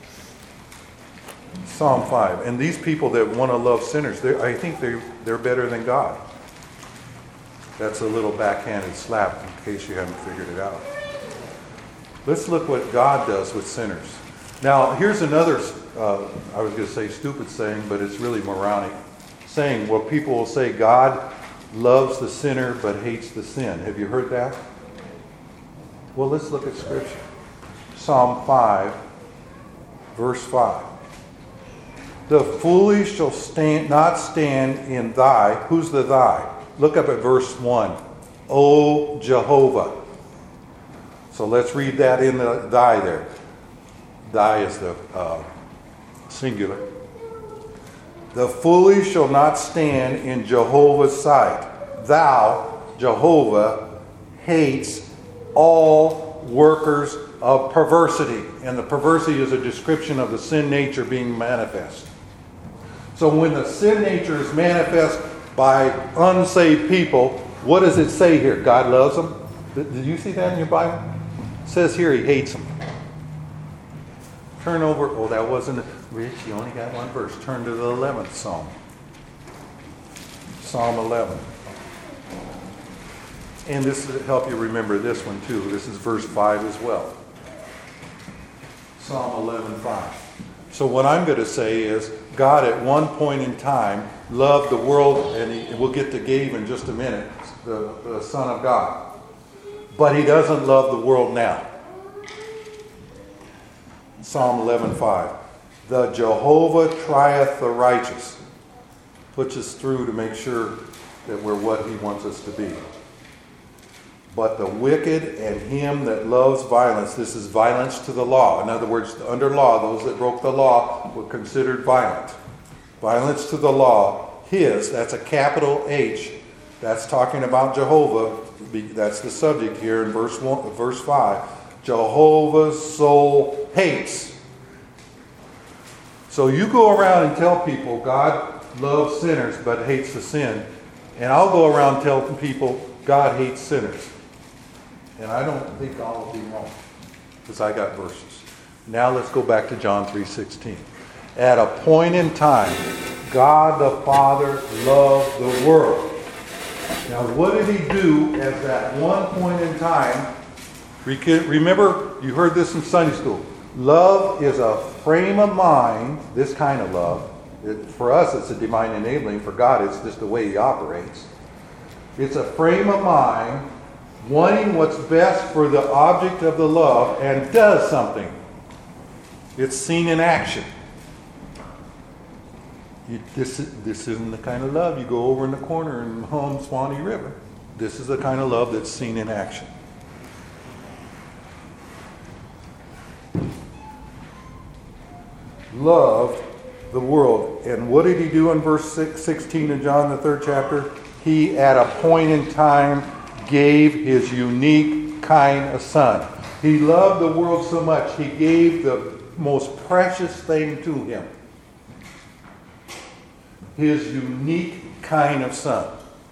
Psalm five. And these people that want to love sinners, I think they're, they're better than God. That's a little backhanded slap in case you haven't figured it out. Let's look what God does with sinners. Now, here's another, uh, I was going to say stupid saying, but it's really moronic saying. Well, people will say God loves the sinner but hates the sin. Have you heard that? Well, let's look at Scripture. Psalm five, verse five. The foolish shall stand, not stand in thy, who's the thy? Look up at verse one. O Jehovah. So let's read that in the thy there. Thy is the uh, singular. The foolish shall not stand in Jehovah's sight. Thou, Jehovah, hates all workers of perversity. And the perversity is a description of the sin nature being manifest. So when the sin nature is manifest by unsaved people, what does it say here? God loves them? Did you see that in your Bible? It says here he hates them. Turn over. Oh, that wasn't Rich. You only got one verse. Turn to the eleventh Psalm. Psalm eleven. And this will help you remember this one too. This is verse five as well. Psalm eleven five. So what I'm going to say is God at one point in time loved the world, and, he, and we'll get to Gabe in just a minute, the, the Son of God. But he doesn't love the world now. Psalm eleven five. The Jehovah trieth the righteous. Puts us through to make sure that we're what he wants us to be. But the wicked and him that loves violence, this is violence to the law. In other words, under law, those that broke the law were considered violent. Violence to the law. His, that's a capital H. That's talking about Jehovah. That's the subject here in verse one, verse five. Jehovah's soul hates. So you go around and tell people God loves sinners but hates the sin. And I'll go around and tell people God hates sinners. And I don't think I'll be wrong, because I got verses. Now let's go back to John three sixteen. At a point in time, God the Father loved the world. Now what did he do at that one point in time? Remember, you heard this in Sunday school. Love is a frame of mind, this kind of love. It, for us, it's a divine enabling. For God, it's just the way he operates. It's a frame of mind wanting what's best for the object of the love and does something. It's seen in action. You, this, this isn't the kind of love you go over in the corner and hum Swanee River. This is the kind of love that's seen in action. Loved the world. And what did he do in verse sixteen of John, the third chapter? He, at a point in time, gave his unique kind of son. He loved the world so much, he gave the most precious thing to him. His unique kind of son.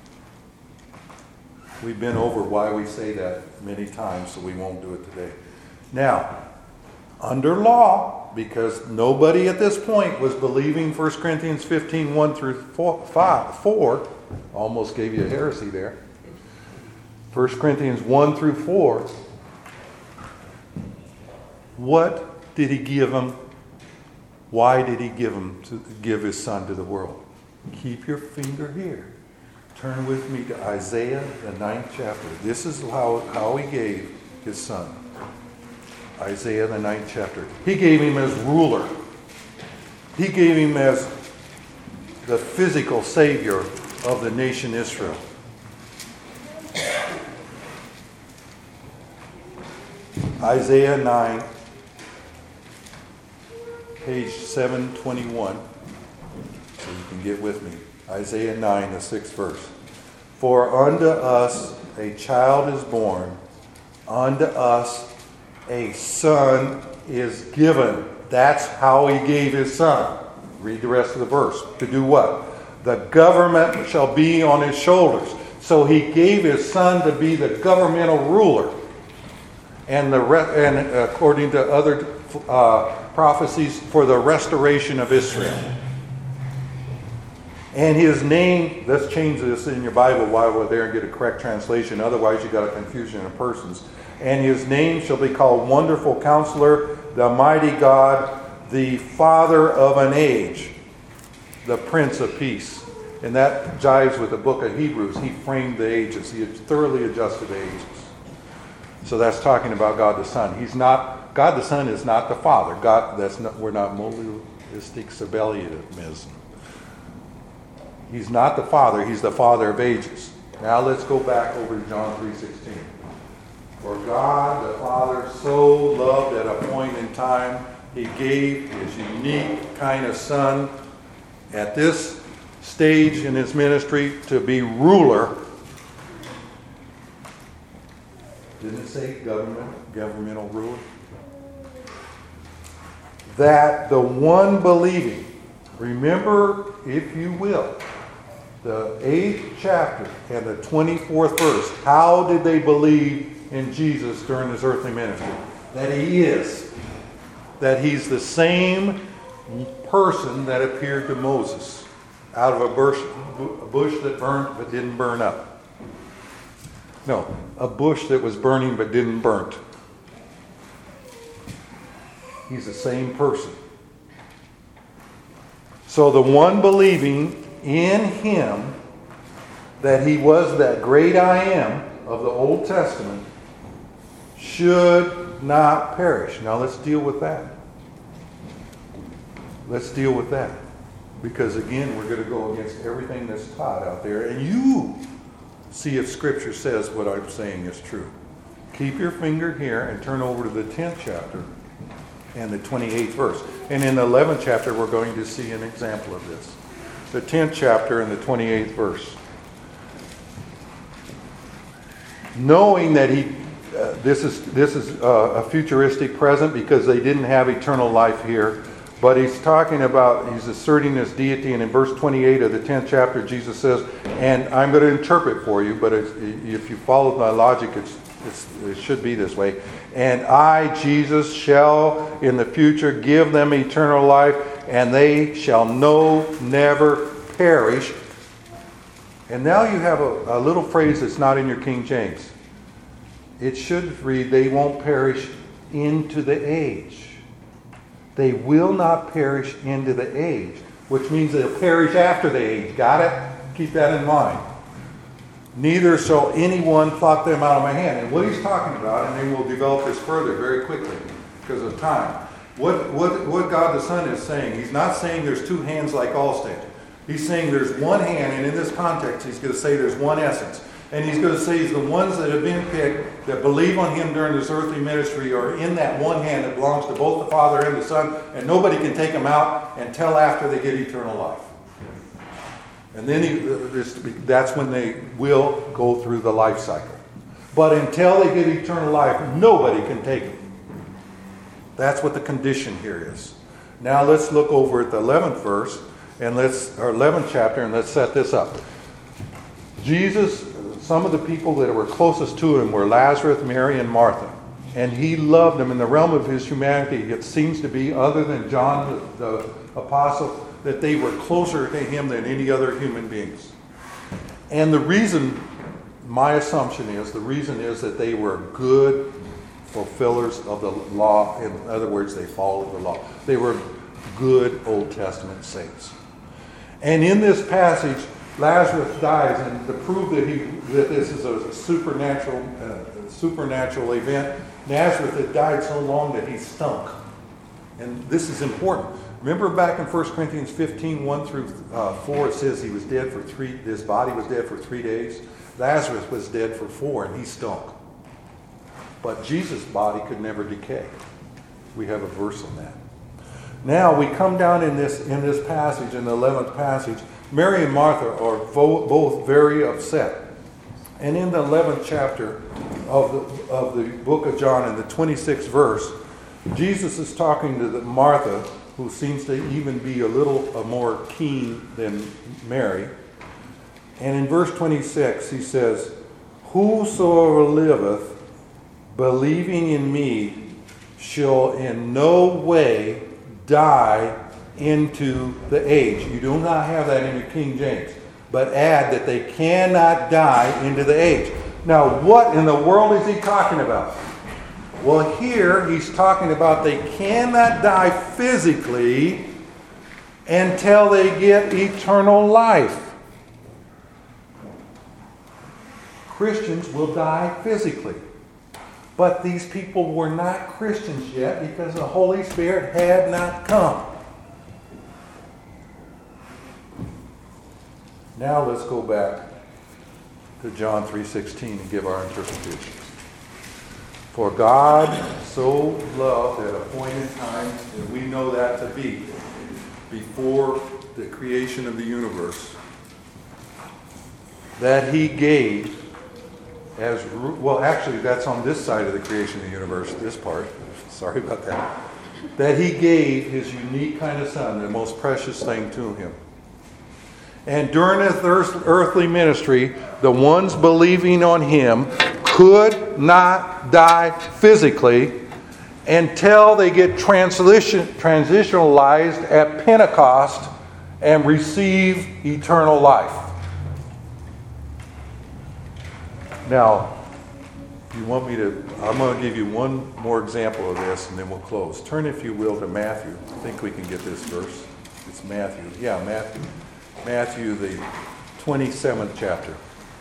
We've been over why we say that many times, so we won't do it today. Now, under law, because nobody at this point was believing First Corinthians fifteen, one through four, five, four, almost gave you a heresy there. First Corinthians one through four. What did he give him? Why did he give him to give his son to the world? Keep your finger here. Turn with me to Isaiah, the ninth chapter. This is how, how he gave his son. Isaiah, the ninth chapter. He gave him as ruler. He gave him as the physical savior of the nation Israel. Isaiah nine, page seven twenty-one. So you can get with me. Isaiah nine, the sixth verse. For unto us a child is born, unto us a son is given. That's how he gave his son. Read the rest of the verse. To do what? The government shall be on his shoulders. So he gave his son to be the governmental ruler. And, the re- and according to other uh, prophecies, for the restoration of Israel. And his name, let's change this in your Bible while we're there and get a correct translation. Otherwise, you've got a confusion of persons. And his name shall be called Wonderful Counselor, the Mighty God, the Father of an Age, the Prince of Peace. And that jives with the book of Hebrews. He framed the ages. He had thoroughly adjusted the ages. So that's talking about God the Son. He's not, God the Son is not the Father. God, that's not, we're not monotheistic Sabellianism. He's not the Father. He's the Father of ages. Now let's go back over to John three sixteen. For God the Father so loved at a point in time, he gave his unique kind of son at this stage in his ministry to be ruler. Didn't it say government, governmental ruler? That the one believing, remember, if you will, the eighth chapter and the twenty-fourth verse, how did they believe in Jesus during his earthly ministry? That he is. That he's the same person that appeared to Moses out of a bush, a bush that burned but didn't burn up. No, a bush that was burning but didn't burn. He's the same person. So the one believing in him, that he was that great I am of the Old Testament, should not perish. Now let's deal with that. Let's deal with that. Because again, we're going to go against everything that's taught out there. And you see if Scripture says what I'm saying is true. Keep your finger here and turn over to the tenth chapter and the twenty-eighth verse. And in the eleventh chapter, we're going to see an example of this. the tenth chapter and the twenty-eighth verse. Knowing that he, uh, this is this is uh, a futuristic present because they didn't have eternal life here, but he's talking about, he's asserting his deity, and in verse twenty-eight of the tenth chapter, Jesus says, and I'm going to interpret for you, but it's, if you follow my logic, it's, it's, it should be this way. And I, Jesus, shall in the future give them eternal life, and they shall know, never perish. And now you have a, a little phrase that's not in your King James. It should read, they won't perish into the age. They will not perish into the age, which means they'll perish after the age. Got it? Keep that in mind. Neither shall anyone pluck them out of my hand. And what he's talking about, and then we'll develop this further very quickly because of time. What, what, what God the Son is saying, he's not saying there's two hands like Allstate. He's saying there's one hand, and in this context, he's going to say there's one essence. And he's going to say the ones that have been picked that believe on him during this earthly ministry are in that one hand that belongs to both the Father and the Son, and nobody can take them out until after they get eternal life. And then he, that's when they will go through the life cycle. But until they get eternal life, nobody can take them. That's what the condition here is. Now let's look over at the eleventh verse, and let's, or eleventh chapter, and let's set this up. Jesus, some of the people that were closest to him were Lazarus, Mary, and Martha. And he loved them in the realm of his humanity. It seems to be, other than John the, the apostle, that they were closer to him than any other human beings. And the reason, my assumption is, the reason is that they were good fulfillers of the law. In other words, they followed the law. They were good Old Testament saints. And in this passage, Lazarus dies, and to prove that he that this is a supernatural uh, supernatural event, Lazarus had died so long that he stunk. And this is important. Remember back in First Corinthians fifteen, one through four, it says he was dead for three, his body was dead for three days. Lazarus was dead for four, and he stunk. But Jesus' body could never decay. We have a verse on that. Now we come down in this in this passage, in the eleventh passage, Mary and Martha are vo- both very upset. And in the eleventh chapter of the, of the book of John, in the twenty-sixth verse, Jesus is talking to the Martha, who seems to even be a little uh, more keen than Mary. And in verse twenty-six, he says, whosoever liveth, believing in me, shall in no way die into the age. You do not have that in your King James. But add that they cannot die into the age. Now, what in the world is he talking about? Well, here he's talking about they cannot die physically until they get eternal life. Christians will die physically. But these people were not Christians yet because the Holy Spirit had not come. Now let's go back to John three sixteen and give our interpretation. For God so loved at appointed times, and we know that to be before the creation of the universe, that he gave as, well actually that's on this side of the creation of the universe, this part, sorry about that, that he gave his unique kind of son, the most precious thing to him. And during his earthly ministry, the ones believing on him could not die physically until they get transition, transitionalized at Pentecost and receive eternal life. Now, you want me to, I'm going to give you one more example of this and then we'll close. Turn, if you will, to Matthew. I think we can get this verse. It's Matthew. Yeah, Matthew. Matthew, the twenty-seventh chapter.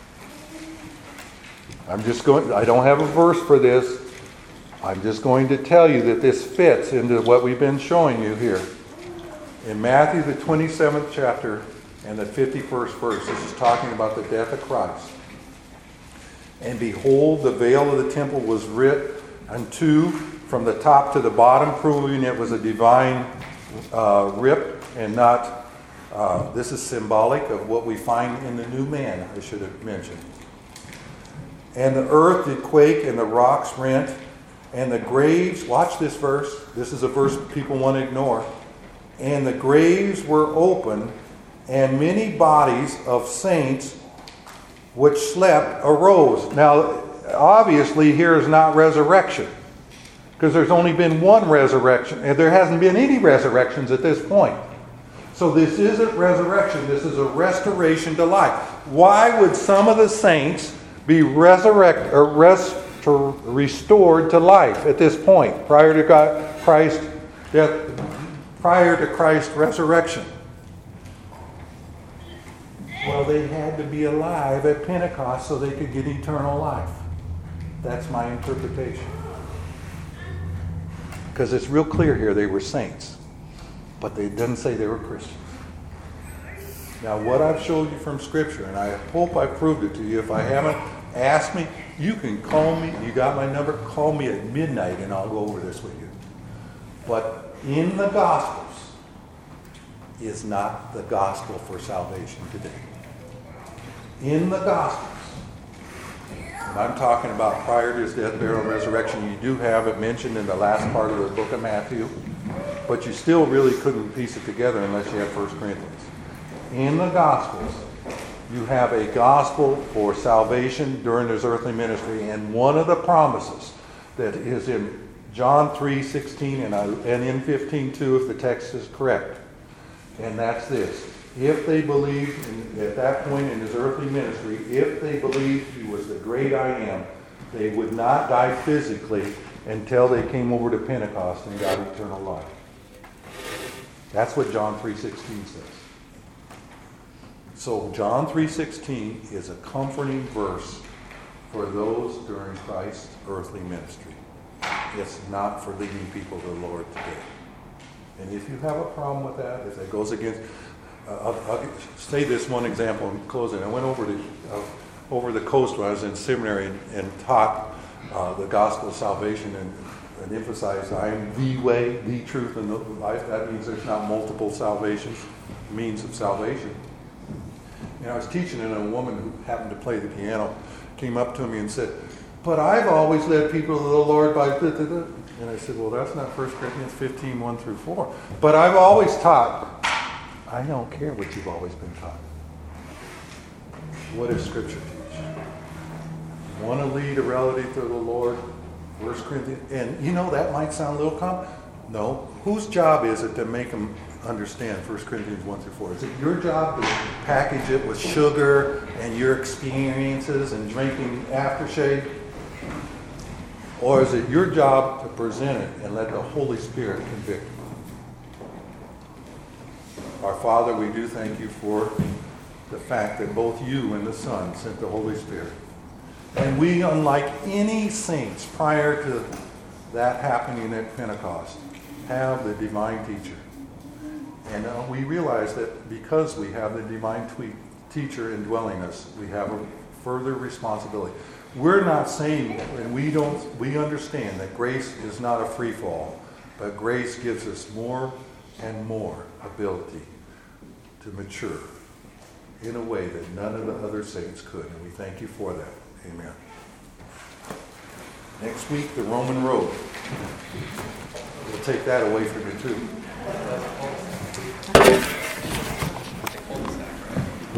I'm just going, I don't have a verse for this. I'm just going to tell you that this fits into what we've been showing you here. In Matthew, the twenty-seventh chapter and the fifty-first verse, this is talking about the death of Christ. And behold, the veil of the temple was rent unto from the top to the bottom, proving it was a divine uh, rip and not Uh, this is symbolic of what we find in the new man, I should have mentioned. And the earth did quake, and the rocks rent, and the graves, watch this verse, this is a verse people want to ignore, and the graves were opened, and many bodies of saints which slept arose. Now, obviously, here is not resurrection, because there's only been one resurrection, and there hasn't been any resurrections at this point. So this isn't resurrection, this is a restoration to life. Why would some of the saints be resurrected or rest, to, restored to life at this point, prior to God, Christ death, prior to Christ's resurrection? Well, they had to be alive at Pentecost so they could get eternal life. That's my interpretation. Because it's real clear here they were saints, but they didn't say they were Christians. Now, what I've showed you from Scripture, and I hope I proved it to you. If I haven't, ask me. You can call me. You got my number? Call me at midnight and I'll go over this with you. But in the Gospels is not the gospel for salvation today. In the Gospels, and I'm talking about prior to his death, burial, and resurrection, you do have it mentioned in the last part of the book of Matthew, but you still really couldn't piece it together unless you have First Corinthians. In the Gospels, you have a gospel for salvation during his earthly ministry, and one of the promises that is in John three sixteen and, and in fifteen two, if the text is correct, and that's this. If they believed in, at that point in his earthly ministry, if they believed he was the great I am, they would not die physically until they came over to Pentecost and got eternal life. That's what John three sixteen says. So John three sixteen is a comforting verse for those during Christ's earthly ministry. It's not for leading people to the Lord today. And if you have a problem with that, if it goes against... Uh, I'll, I'll say this one example in closing. I went over to uh, over the coast when I was in seminary and, and taught uh, the gospel of salvation and, and emphasized I am the way, the truth, and the life. That means there's not multiple salvations, means of salvation. And I was teaching, and a woman who happened to play the piano came up to me and said, "But I've always led people to the Lord by..." Da, da, da. And I said, "Well, that's not First Corinthians fifteen, one through four. But I've always taught..." I don't care what you've always been taught. What does Scripture teach? You want to lead a relative to the Lord? First Corinthians, and you know that might sound a little com. No, whose job is it to make them understand First Corinthians one through four? Is it your job to package it with sugar and your experiences and drinking aftershave? Or is it your job to present it and let the Holy Spirit convict you? Our Father, we do thank you for the fact that both you and the Son sent the Holy Spirit. And we, unlike any saints prior to that happening at Pentecost, have the divine teacher. And uh, we realize that because we have the divine tweet, teacher indwelling us, we have a further responsibility. We're not saying, and we don't, we understand that grace is not a free fall, but grace gives us more and more ability to mature in a way that none of the other saints could. And we thank you for that. Amen. Next week, the Roman road. We'll take that away from you too.